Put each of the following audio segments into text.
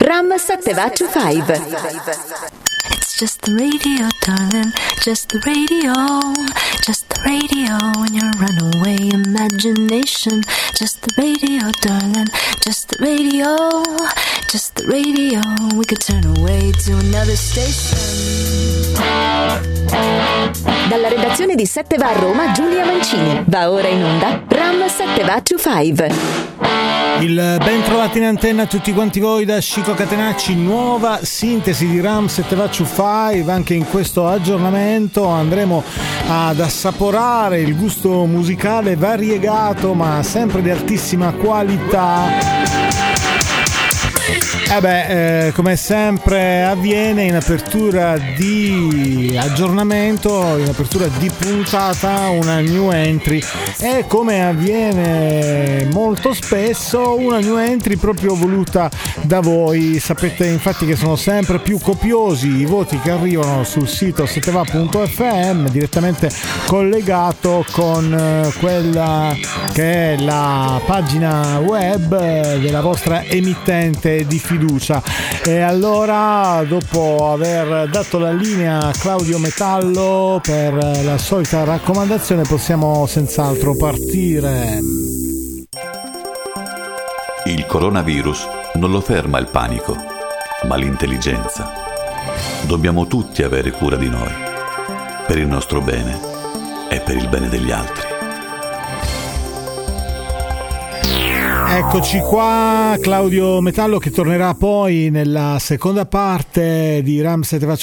Ram 725. It's just the radio, darling, just the radio, just the radio in your runaway imagination. Just the radio, darling, just the radio, just the radio. We could turn away to another station. Dalla redazione di 7 va a Roma, Giulia Mancini. Va ora in onda Ram 725. Il ben trovati in antenna a tutti quanti voi da Chico Catenacci, nuova sintesi di Ram 725. Anche in questo aggiornamento andremo ad assaporare il gusto musicale variegato ma sempre di altissima qualità. Come sempre avviene in apertura di aggiornamento, in apertura di puntata, una new entry, e come avviene molto spesso una new entry proprio voluta da voi. Sapete infatti che sono sempre più copiosi i voti che arrivano sul sito seteva.fm, direttamente collegato con quella che è la pagina web della vostra emittente di fiducia. E allora, dopo aver dato la linea a Claudio Metallo per la solita raccomandazione, possiamo senz'altro partire. Il coronavirus non lo ferma il panico, ma l'intelligenza. Dobbiamo tutti avere cura di noi, per il nostro bene e per il bene degli altri. Eccoci qua, Claudio Metallo, che tornerà poi nella seconda parte di Ram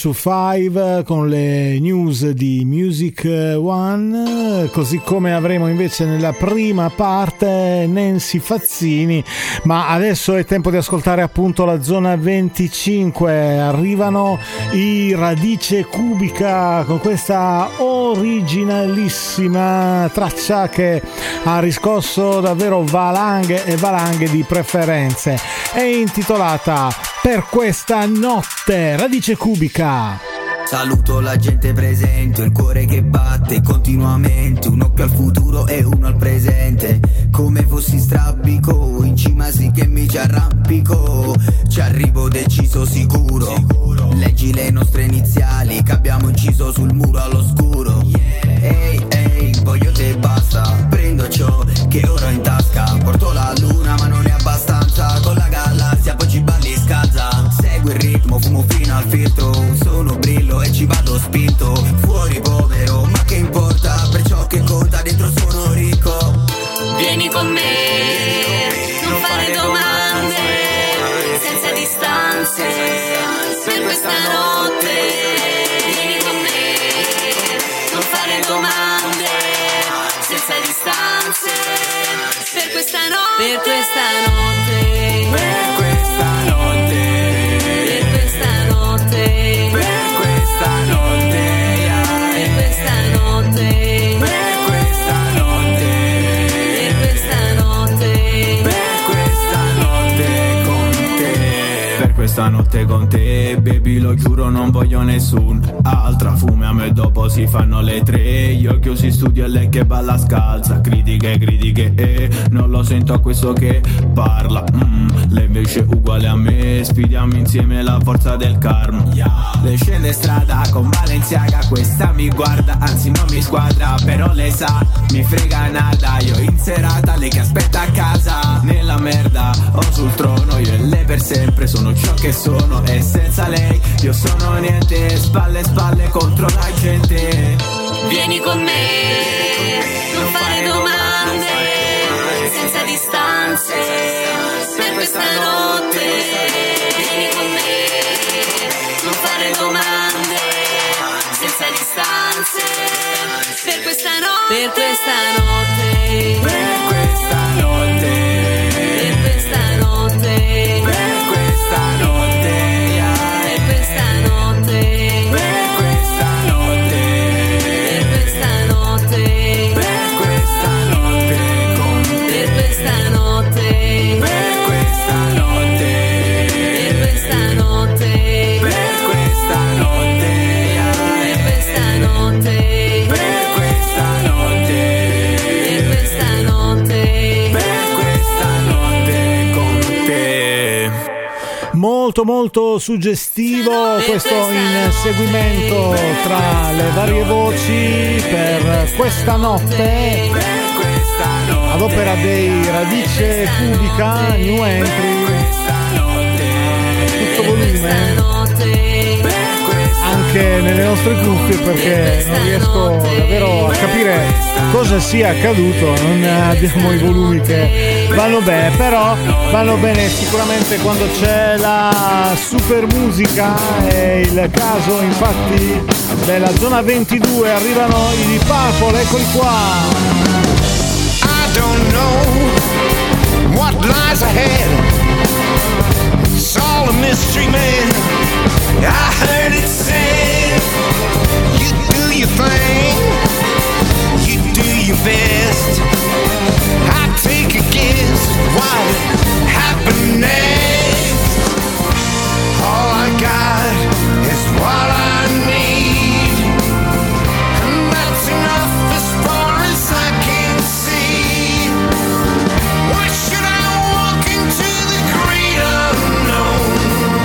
725 con le news di Music One, così come avremo invece nella prima parte Nancy Fazzini. Ma adesso è tempo di ascoltare appunto la zona 25. Arrivano i Radice Cubica con questa originalissima traccia che ha riscosso davvero valanghe e valanghe di preferenze. È intitolata Per questa notte. Radice Cubica. Saluto la gente presente, il cuore che batte continuamente, un occhio al futuro e uno al presente, come fossi strabico, in cima sì che mi ci arrampico, ci arrivo deciso sicuro, leggi le nostre iniziali che abbiamo inciso sul muro all'oscuro. Ehi, ehi, voglio te basta, prendo ciò che ora ho in tasca, porto la luna ma non è abbastanza, con la galassia poi ci balli scalza, segui il ritmo, fumo fino al filtro, sono brillo e ci vado spinto, fuori povero ma che importa, per ciò che conta dentro sono ricco. Vieni con me, non fare domande, senza distanze, per questa notte. Vieni con me, non fare domande, senza distanze, per questa notte. Per questa notte. Per questa notte. Per questa notte. Per questa notte. Per questa notte. Per questa notte. Per questa notte. Per questa notte con te. Per questa notte con te, baby, lo giuro non voglio nessun altra. Fume a me dopo si fanno le 3. Io chiusi studio e lei che balla scalza. Critiche, non lo sento a questo che parla. Lei invece uguale a me, sfidiamo insieme la forza del karma. Le scende strada con Balenciaga, questa mi guarda, anzi non mi squadra, però lei sa, mi frega nada. Io in serata, lei che aspetta a casa, nella merda o sul trono, io e lei per sempre sono ciò che sono, e senza lei io sono niente, spalle a spalle contro la gente. Vieni con me, non fare domande, senza distanze, per questa notte. Vieni con me, non fare domande, senza distanze, per questa notte. Per questa notte. Per questa notte. Per questa notte. Per questa notte. Per questa notte. Per questa notte. Per questa notte. Per questa notte con te. Per questa notte. Per questa notte. Per questa notte. Per questa notte. Per questa notte. Per questa notte. Per questa notte. molto molto suggestivo, questo inseguimento tra le varie voci per questa notte ad opera dei Radice Cubica, New Entry, tutto volume anche nelle nostre cuffie, perché non riesco davvero a capire cosa sia accaduto, non abbiamo i volumi che vanno bene, però vanno bene sicuramente quando c'è la super musica. È il caso infatti della zona 22, arrivano i Deep Purple, eccoli qua. I don't know what lies ahead, it's all a mystery, man. I heard it said, you do your thing, you do your best. I take a guess what will happen next. All I got is what I need, and that's enough as far as I can see. Why should I walk into the great unknown?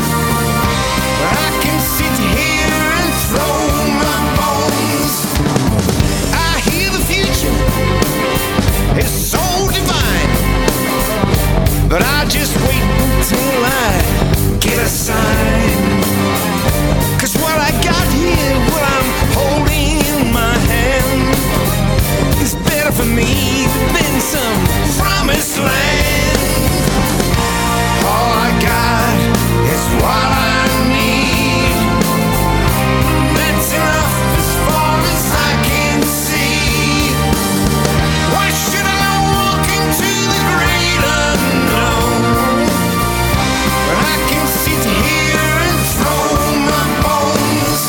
I can sit here and throw my bones. I hear the future is so divine, but I just wait until I get a sign. 'Cause what I got here, what I'm holding in my hand, is better for me than some promised land. All I got is what I need, that's enough as far as I can see. Why should I walk into the great unknown when I can sit here and throw my bones?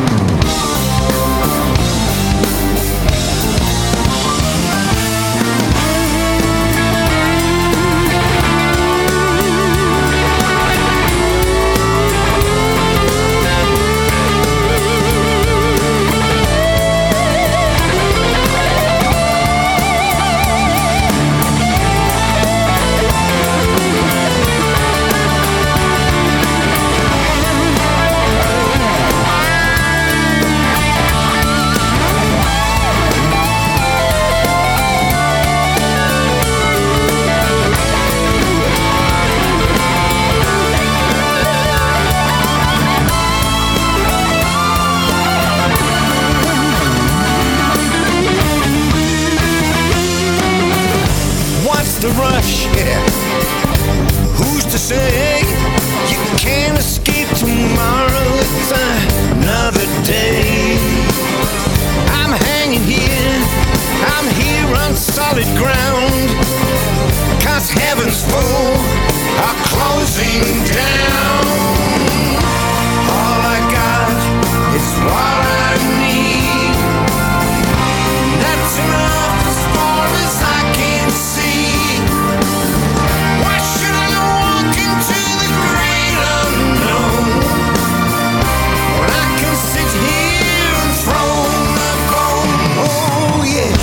What's the rush? Yeah. Who's to say you can't escape tomorrow? It's another day. I'm hanging here, I'm here on solid ground, 'cause heaven's full are closing down. All I got is what I need, that's enough as far as I can see. Why should I walk into the great unknown when I can sit here and throw my bone? Oh yeah.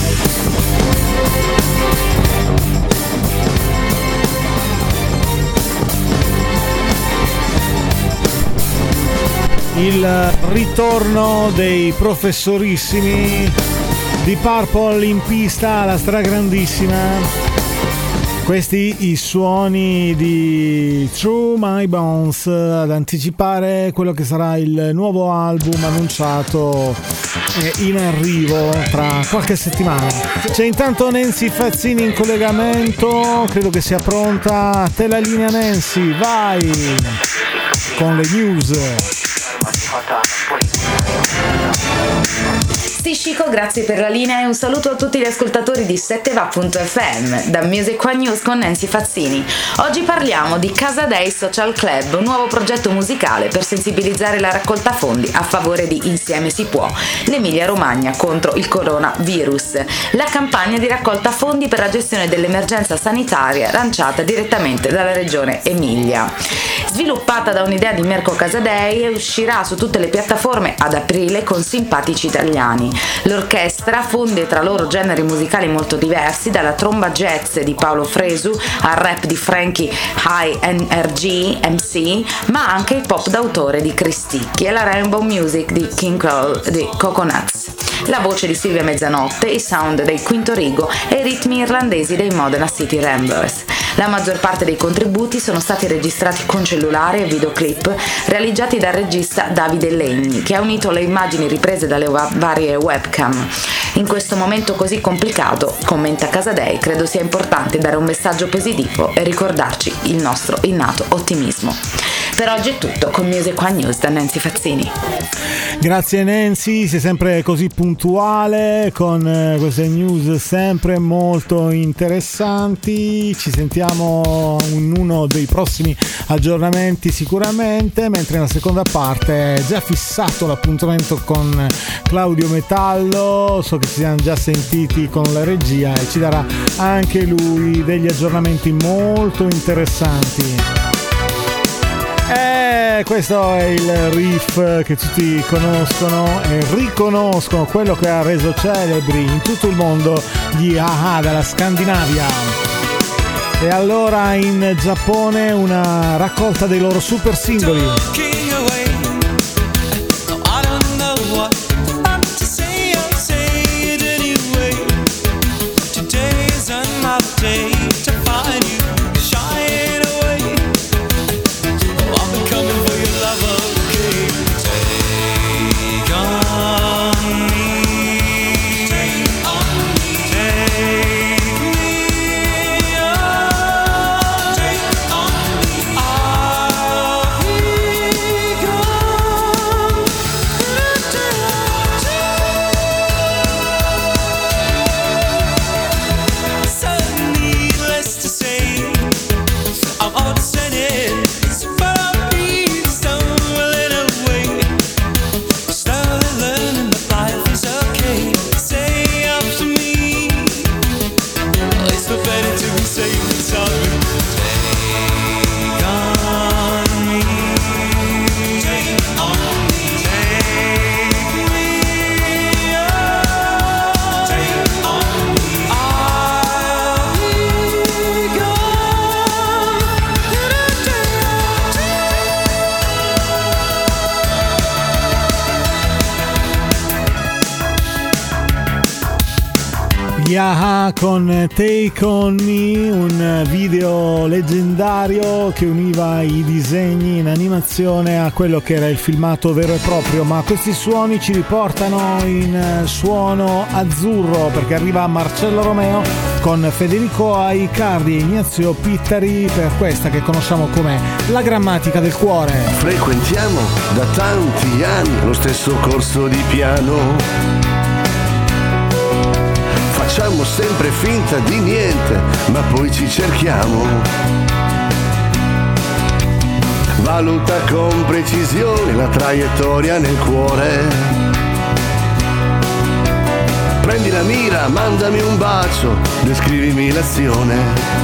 Il ritorno dei professorissimi di Purple in pista, la stragrandissima. Questi i suoni di Through My Bones, ad anticipare quello che sarà il nuovo album annunciato e in arrivo tra qualche settimana. C'è intanto Nancy Fazzini in collegamento, credo che sia pronta. A te la linea, Nancy, vai con le news. Sì, Chico, grazie per la linea e un saluto a tutti gli ascoltatori di 7va.fm da Music One News con Nancy Fazzini. Oggi parliamo di Casa Dei Social Club, un nuovo progetto musicale per sensibilizzare la raccolta fondi a favore di Insieme si può, l'Emilia Romagna contro il coronavirus. La campagna di raccolta fondi per la gestione dell'emergenza sanitaria lanciata direttamente dalla regione Emilia. Sviluppata da un'idea di Mirko Casadei, uscirà su tutte le piattaforme ad aprile con simpatici italiani. L'orchestra fonde tra loro generi musicali molto diversi, dalla tromba jazz di Paolo Fresu al rap di Frankie High NRG MC, ma anche il pop d'autore di Cristicchi e la rainbow music di King Cole di Coconuts, la voce di Silvia Mezzanotte, i sound dei Quinto Rigo e i ritmi irlandesi dei Modena City Ramblers. La maggior parte dei contributi sono stati registrati con cellulare e videoclip realizzati dal regista Davide Legni, che ha unito le immagini riprese dalle varie webcam. In questo momento così complicato, commenta Casadei, credo sia importante dare un messaggio positivo e ricordarci il nostro innato ottimismo. Per oggi è tutto con Music One News da Nancy Fazzini. Grazie Nancy, sei sempre così puntuale con queste news sempre molto interessanti. Ci sentiamo in uno dei prossimi aggiornamenti sicuramente, mentre nella seconda parte è già fissato l'appuntamento con Claudio Metallo. So che si siamo già sentiti con la regia e ci darà anche lui degli aggiornamenti molto interessanti. Questo è il riff che tutti conoscono e riconoscono, quello che ha reso celebri in tutto il mondo gli A-ha dalla Scandinavia. E allora in Giappone una raccolta dei loro super singoli. A-ha con Take On Me, un video leggendario che univa i disegni in animazione a quello che era il filmato vero e proprio, ma questi suoni ci riportano in suono azzurro, perché arriva Marcello Romeo con Federico Aicardi e Ignazio Pittari per questa che conosciamo come La Grammatica del Cuore. Frequentiamo da tanti anni lo stesso corso di piano. Facciamo sempre finta di niente, ma poi ci cerchiamo. Valuta con precisione la traiettoria nel cuore. Prendi la mira, mandami un bacio, descrivimi l'azione.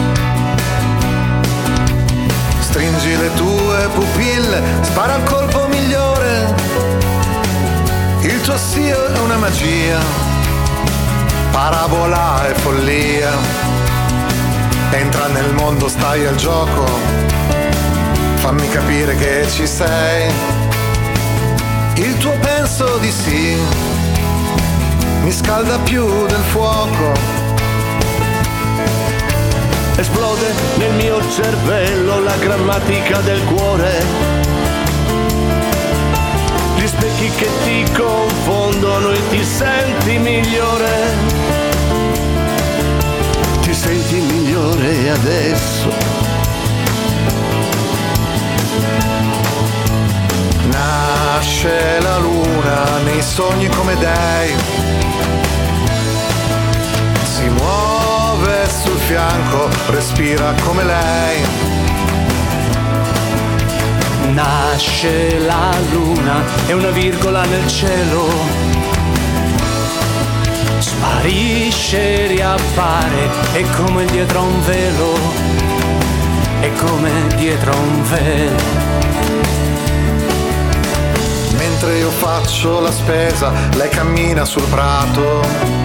Stringi le tue pupille, spara il colpo migliore. Il tuo sì è una magia, parabola e follia. Entra nel mondo, stai al gioco, fammi capire che ci sei. Il tuo penso di sì mi scalda più del fuoco. Esplode nel mio cervello la grammatica del cuore. Gli specchi che ti confondono e ti senti migliore. Ti senti migliore adesso. Nasce la luna nei sogni come dei, si muove sul fianco, respira come lei. Nasce la luna, è una virgola nel cielo, sparisce, riappare, è come dietro a un velo, è come dietro a un velo. mentre io faccio la spesa, lei cammina sul prato.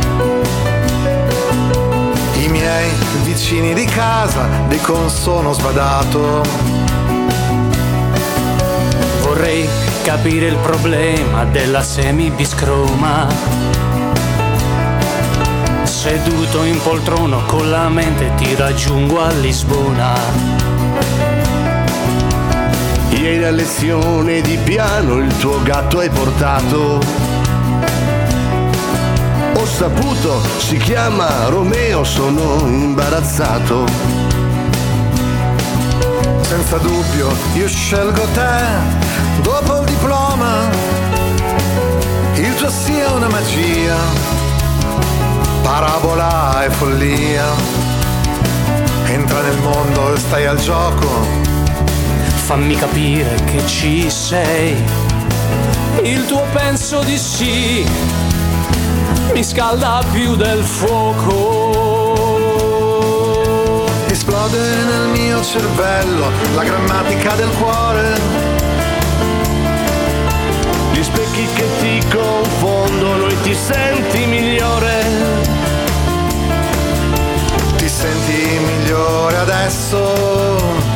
I miei vicini di casa dicono sono sbadato. Vorrei capire il problema della semibiscroma, seduto in poltrona con la mente ti raggiungo a Lisbona. Ieri a lezione di piano il tuo gatto hai portato. Ho saputo, si chiama Romeo, sono imbarazzato. Senza dubbio io scelgo te, dopo il diploma. Il tuo sì è una magia, parabola e follia. Entra nel mondo e stai al gioco. Fammi capire che ci sei, il tuo penso di sì mi scalda più del fuoco. Esplode nel mio cervello la grammatica del cuore. Gli specchi che ti confondono e ti senti migliore. Ti senti migliore adesso.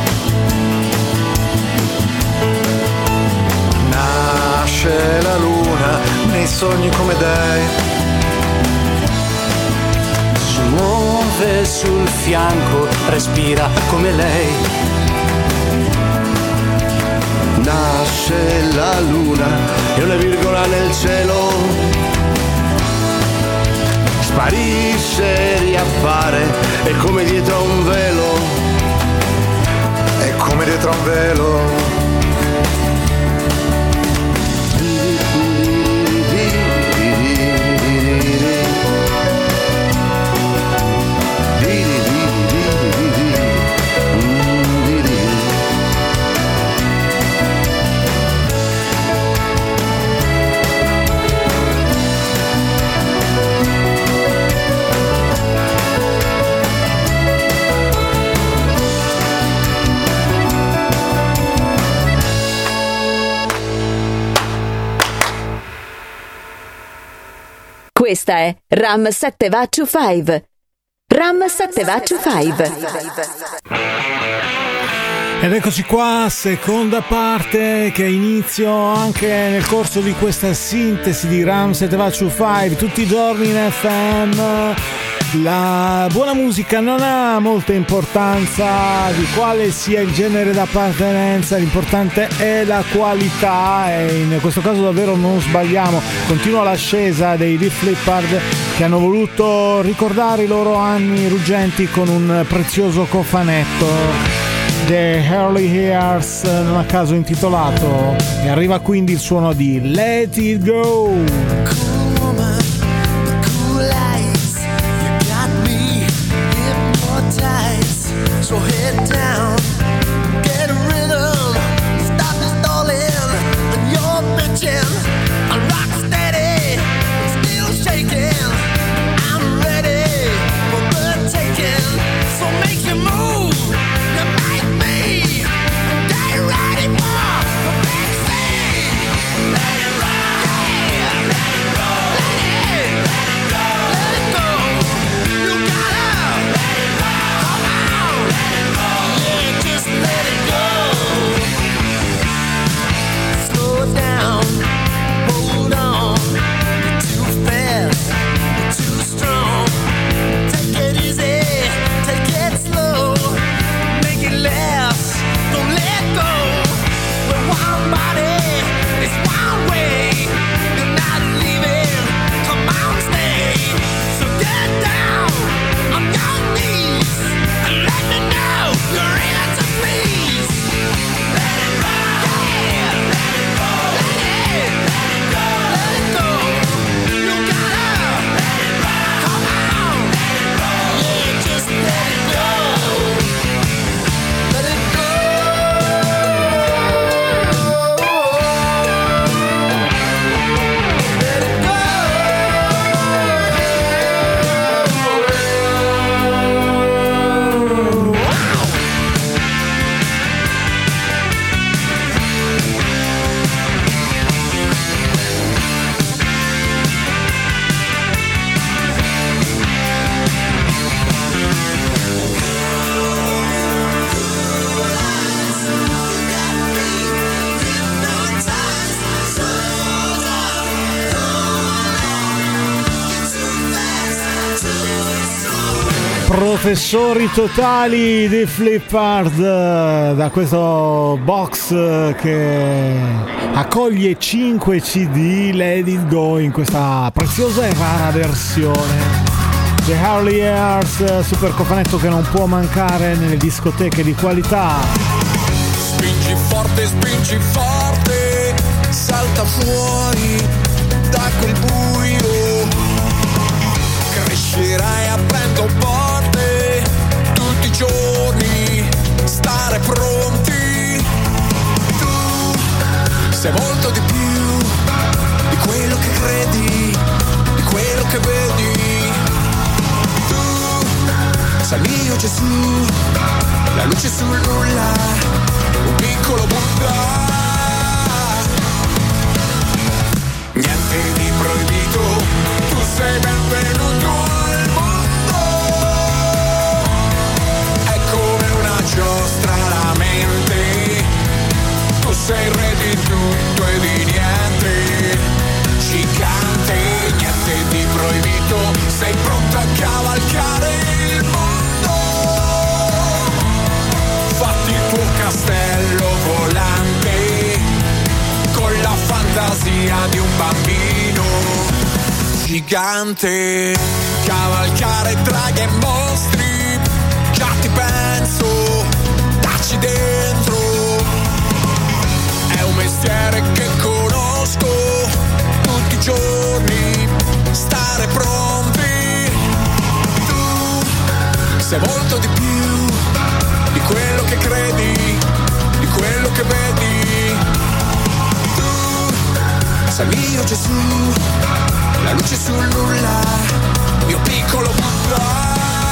Nasce la luna nei sogni come dei. Si muove sul fianco, respira come lei. Nasce la luna e una virgola nel cielo. Sparisce, riappare, è come dietro a un velo. È come dietro a un velo. Questa è Ram 725. Ram 725. Ed eccoci qua, seconda parte che inizio anche nel corso di questa sintesi di Ram 725 tutti i giorni in FM. La buona musica non ha molta importanza di quale sia il genere d'appartenenza, l'importante è la qualità e in questo caso davvero non sbagliamo. Continua l'ascesa dei Def Leppard che hanno voluto ricordare i loro anni ruggenti con un prezioso cofanetto, The Early Years, non a caso intitolato, e arriva quindi il suono di Let It Go. So head down, get a rhythm, stop stalling, and you're bitching, I'm rock steady, still shaking, I'm ready for the taking, so make you move, you make me, get ready for the big scene, let it rock, yeah, let it rock. professori totali di Flipard, da questo box che accoglie 5 CD Let It Go in questa preziosa e rara versione. The Harley Earth, super cofanetto che non può mancare nelle discoteche di qualità. Spingi forte, salta fuori da quel buio, crescerai aprendo porte tutti i giorni, stare pronti. Tu sei molto di più di quello che credi, di quello che vedi. Tu sei mio Gesù, la luce sul nulla, un piccolo Buddha. Niente di proibito, tu sei benvenuto al mondo. È come una giostra la mente, tu sei il re di tutto e di niente. Gigante, niente di proibito, sei pronto a cavalcare il mondo. Fatti il tuo castello volante con la fantasia di un bambino gigante. Cavalcare draghi e mostri, già ti penso, dacci dentro. È un mestiere che conosco, tutti i giorni stare pronti. Tu sei molto di più di quello che credi, di quello che vedi. Sei mio Gesù, la luce sul nulla, mio piccolo Buddha.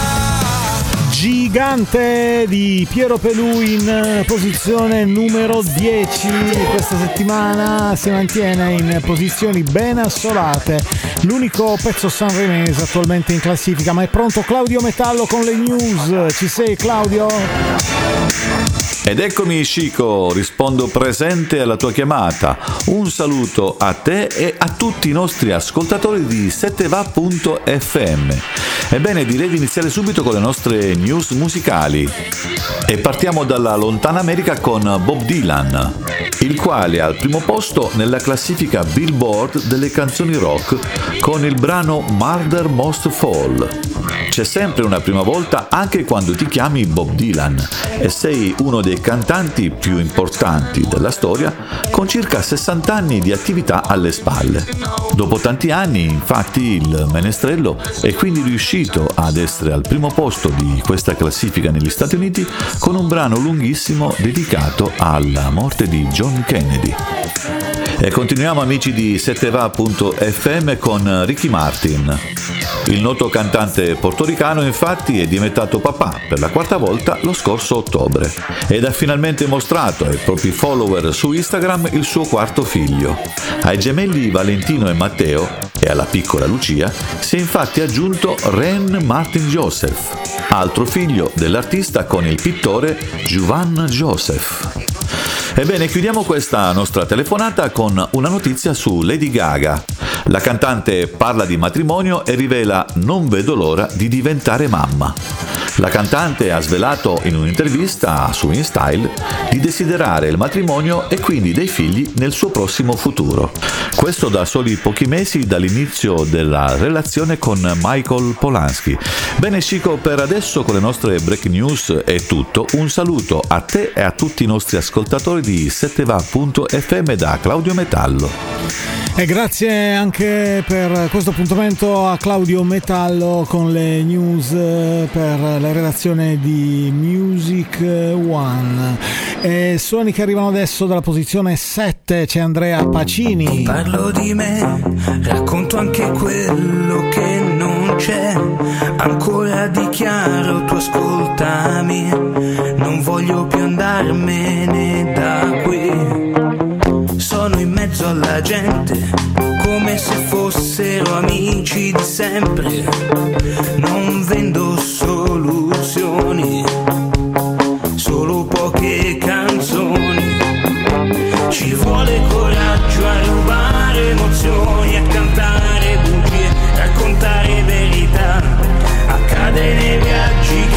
Gigante di Piero Pelù in posizione numero 10. Questa settimana si mantiene in posizioni ben assolate, l'unico pezzo sanremese attualmente in classifica. Ma è pronto Claudio Metallo con le news. Ci sei, Claudio? Ed eccomi, Chico, rispondo presente alla tua chiamata. Un saluto a te e a tutti i nostri ascoltatori di 7va.fm. Ebbene, direi di iniziare subito con le nostre news musicali. E partiamo dalla lontana America con Bob Dylan, il quale è al primo posto nella classifica Billboard delle canzoni rock con il brano Murder Most Fall. C'è sempre una prima volta anche quando ti chiami Bob Dylan e sei uno dei cantanti più importanti della storia, con circa 60 anni di attività alle spalle. Dopo tanti anni, infatti, il menestrello è quindi riuscito ad essere al primo posto di questa classifica negli Stati Uniti con un brano lunghissimo dedicato alla morte di John Kennedy. E continuiamo, amici di 7va.fm, con Ricky Martin. Il noto cantante portoricano infatti è diventato papà per la quarta volta lo scorso ottobre ed ha finalmente mostrato ai propri follower su Instagram il suo quarto figlio. Ai gemelli Valentino e Matteo e alla piccola Lucia si è infatti aggiunto Ren Martin Joseph, altro figlio dell'artista con il pittore Juvan Joseph. Ebbene, chiudiamo questa nostra telefonata con una notizia su Lady Gaga. La cantante parla di matrimonio e rivela "non vedo l'ora di diventare mamma". La cantante ha svelato in un'intervista su InStyle di desiderare il matrimonio e quindi dei figli nel suo prossimo futuro. Questo da soli pochi mesi dall'inizio della relazione con Michael Polanski. Bene, Chico, per adesso con le nostre break news è tutto. Un saluto a te e a tutti i nostri ascoltatori di 7va.fm da Claudio Metallo. E grazie anche per questo appuntamento a Claudio Metallo con le news per la redazione di Music One. E suoni che arrivano adesso dalla posizione 7, c'è Andrea Pacini. Parlo di me, racconto anche quello che non c'è, ancora dichiaro, tu ascoltami, non voglio più andarmene da qui. Sono in mezzo alla gente, come se fossero amici di sempre. Non vendo soluzioni, solo poche canzoni. Ci vuole coraggio a rubare emozioni, a cantare bugie, raccontare verità. Accade nei viaggi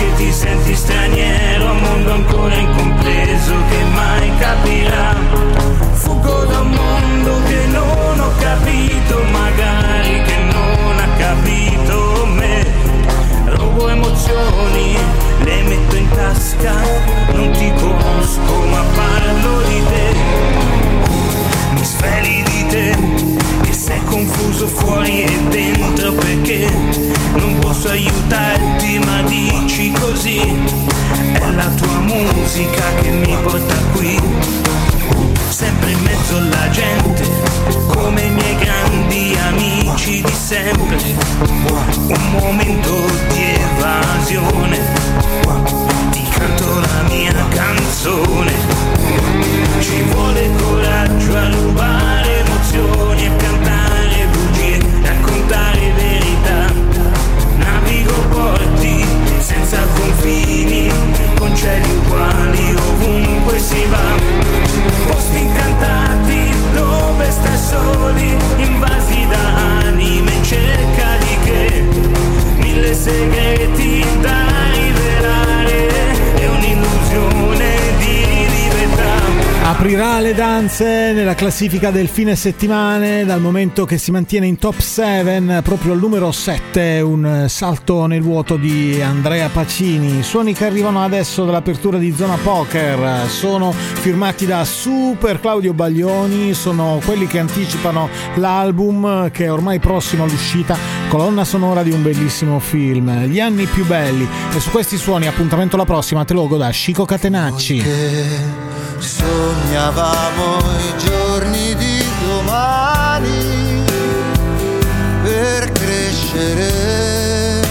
straniero a un mondo ancora incompreso che mai capirà. Fuggo da un mondo che non ho capito, magari che non ha capito me. Robo emozioni, le metto in tasca, non ti conosco ma parlo di te. Mi sveli di te, che sei confuso fuori e dentro, perché non posso aiutarti ma dici così. È la tua musica che mi porta qui, sempre in mezzo alla gente, come i miei grandi amici di sempre. Un momento di evasione, ti canto la mia canzone. Ci vuole coraggio a rubare emozioni, a cantare bugie, raccontare verità. Navigo porti senza confini, con cieli uguali ovunque si va. Posti incantati dove stai soli, invasi da anime in cerca di che. Mille segreti da rivelare e un'illusione di libertà. Aprirà le danze nella classifica del fine settimana, dal momento che si mantiene in top 7 proprio al numero 7, un salto nel vuoto di Andrea Pacini. Suoni che arrivano adesso dall'apertura di Zona Poker sono firmati da Super Claudio Baglioni, sono quelli che anticipano l'album che è ormai prossimo all'uscita, colonna sonora di un bellissimo film, Gli anni più belli. E su questi suoni appuntamento la prossima, te lo goda Chico Catenacci. Sognavamo i giorni di domani per crescere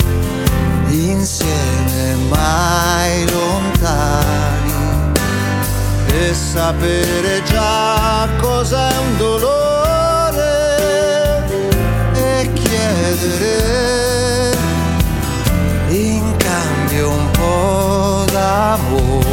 insieme mai lontani e sapere già cos'è un dolore e chiedere in cambio un po' d'amore.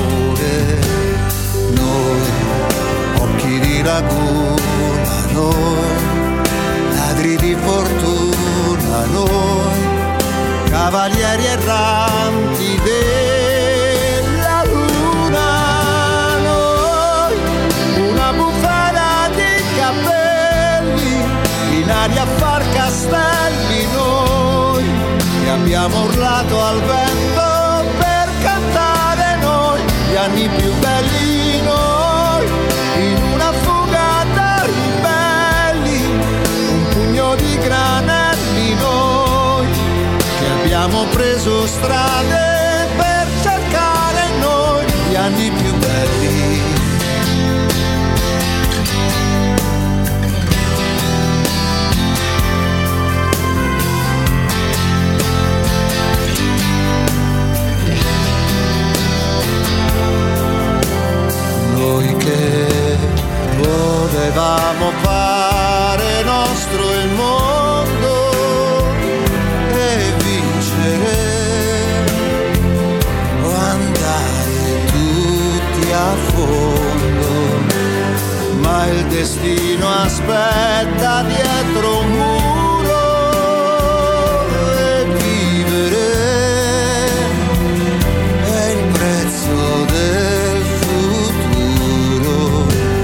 Occhi di laguna, noi ladri di fortuna, noi cavalieri erranti della luna, noi una bufera di capelli in aria a far castelli, noi che abbiamo urlato al vento per cantare noi gli anni più belli. In una fuga da ribelli, un pugno di granelli, noi che abbiamo preso strade per cercare noi gli anni più belli. Noi che volevamo fare nostro il mondo e vincere o andare tutti a fondo, ma il destino aspetta dietro un muro e vivere è il prezzo del futuro.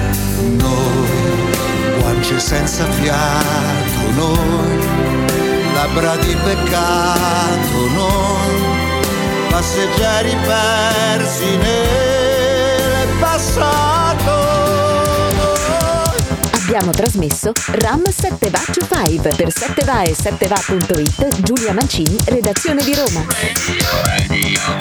Noi guance senza fiato, noi labbra di peccato, noi passeggeri persi nel passato. Abbiamo trasmesso Ram 7va to 5 per 7va e 7va.it. Giulia Mancini, redazione di Roma. Radio.